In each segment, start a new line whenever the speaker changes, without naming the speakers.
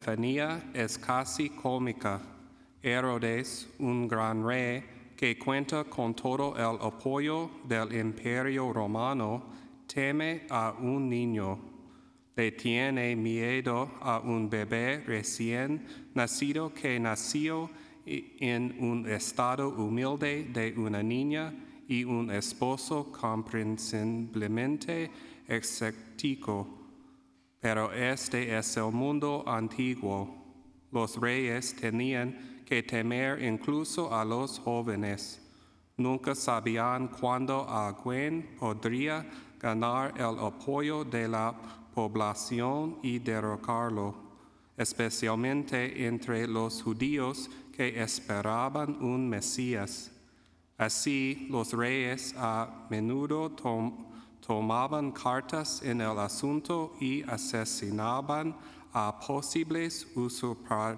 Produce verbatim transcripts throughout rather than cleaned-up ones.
Epifanía es casi cómica. Herodes, un gran rey que cuenta con todo el apoyo del imperio romano, teme a un niño. Le tiene miedo a un bebé recién nacido que nació en un estado humilde de una niña y un esposo comprensiblemente escéptico. Pero este es el mundo antiguo. Los reyes tenían que temer incluso a los jóvenes. Nunca sabían cuándo alguien podría ganar el apoyo de la población y derrocarlo, especialmente entre los judíos que esperaban un Mesías. Así, los reyes a menudo tom- tomaban cartas en el asunto y asesinaban a posibles usurpa-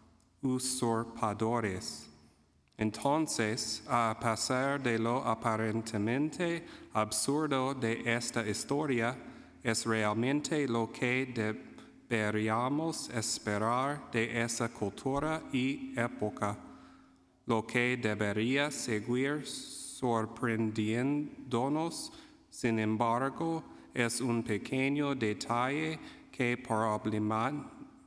usurpadores. Entonces, a pesar de lo aparentemente absurdo de esta historia, es realmente lo que deberíamos esperar de esa cultura y época, lo que debería seguir sorprendiéndonos. Sin embargo, es un pequeño detalle que problema-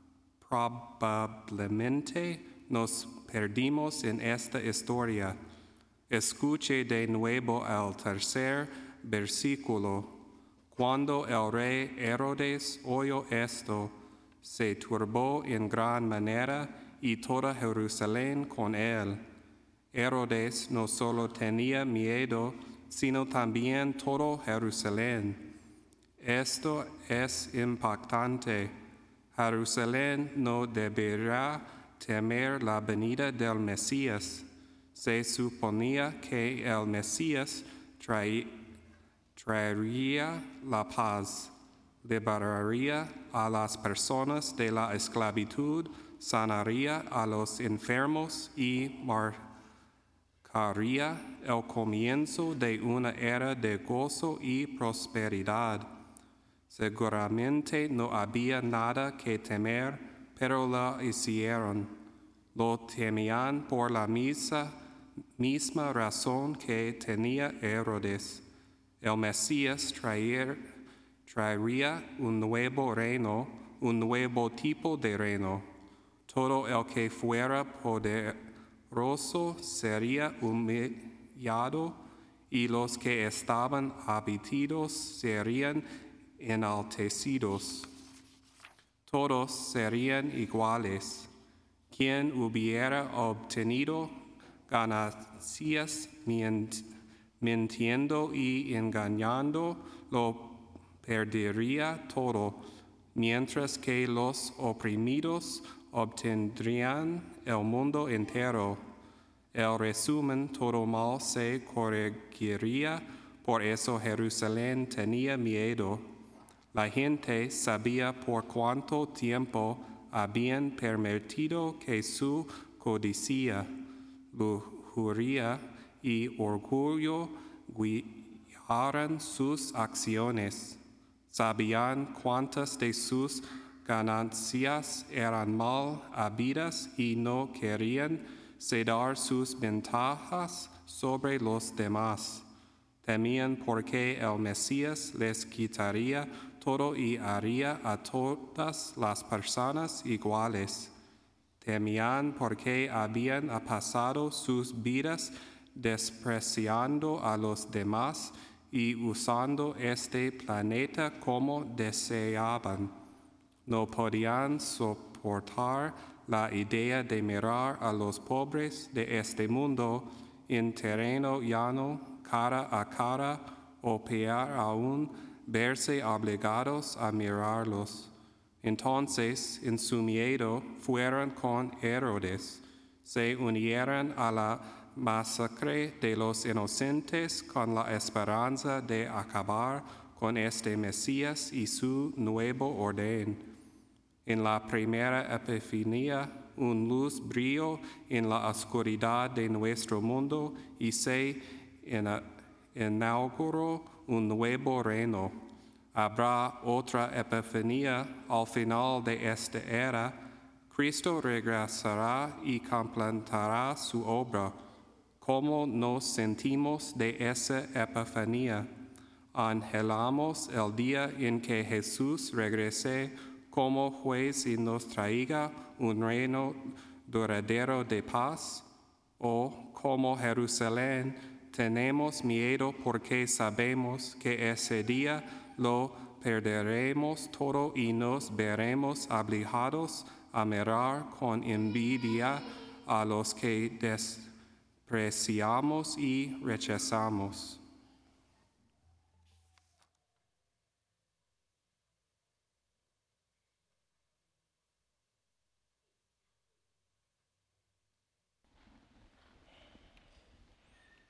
probablemente nos perdimos en esta historia. Escuche de nuevo el tercer versículo. Cuando el rey Herodes oyó esto, se turbó en gran manera y toda Jerusalén con él. Herodes no solo tenía miedo, sino también todo Jerusalén. Esto es impactante. Jerusalén no deberá temer la venida del Mesías. Se suponía que el Mesías trae, traería la paz, liberaría a las personas de la esclavitud, sanaría a los enfermos y marcaría el comienzo de una era de gozo y prosperidad. Seguramente no había nada que temer, pero lo hicieron. Lo temían por la misa, misma razón que tenía Herodes. El Mesías traer, traería un nuevo reino, un nuevo tipo de reino. Todo el que fuera poderoso sería humillado y los que estaban abatidos serían enaltecidos. Todos serían iguales. Quien hubiera obtenido ganancias mintiendo y engañando lo perdería todo, mientras que los oprimidos obtendrían el mundo entero. El resumen, todo mal se corregiría, por eso Jerusalén tenía miedo. La gente sabía por cuánto tiempo habían permitido que su codicia, lujuria y orgullo guiaran sus acciones. Sabían cuántas de sus ganancias eran mal habidas y no querían ceder sus ventajas sobre los demás. Temían porque el Mesías les quitaría todo y haría a todas las personas iguales. Temían porque habían pasado sus vidas despreciando a los demás y usando este planeta como deseaban. No podían soportar la idea de mirar a los pobres de este mundo en terreno llano, cara a cara, o peor aún, verse obligados a mirarlos. Entonces, en su miedo, fueron con Herodes, se unieron a la masacre de los inocentes con la esperanza de acabar con este Mesías y su nuevo orden. En la primera Epifanía, una luz brilló en la oscuridad de nuestro mundo y se inauguró un nuevo reino. Habrá otra Epifanía al final de esta era, Cristo regresará y completará su obra. ¿Cómo nos sentimos de esa epifanía? Anhelamos el día en que Jesús regrese como juez y nos traiga un reino duradero de paz. O como Jerusalén, tenemos miedo porque sabemos que ese día lo perderemos todo y nos veremos obligados a mirar con envidia a los que despreciamos y rechazamos.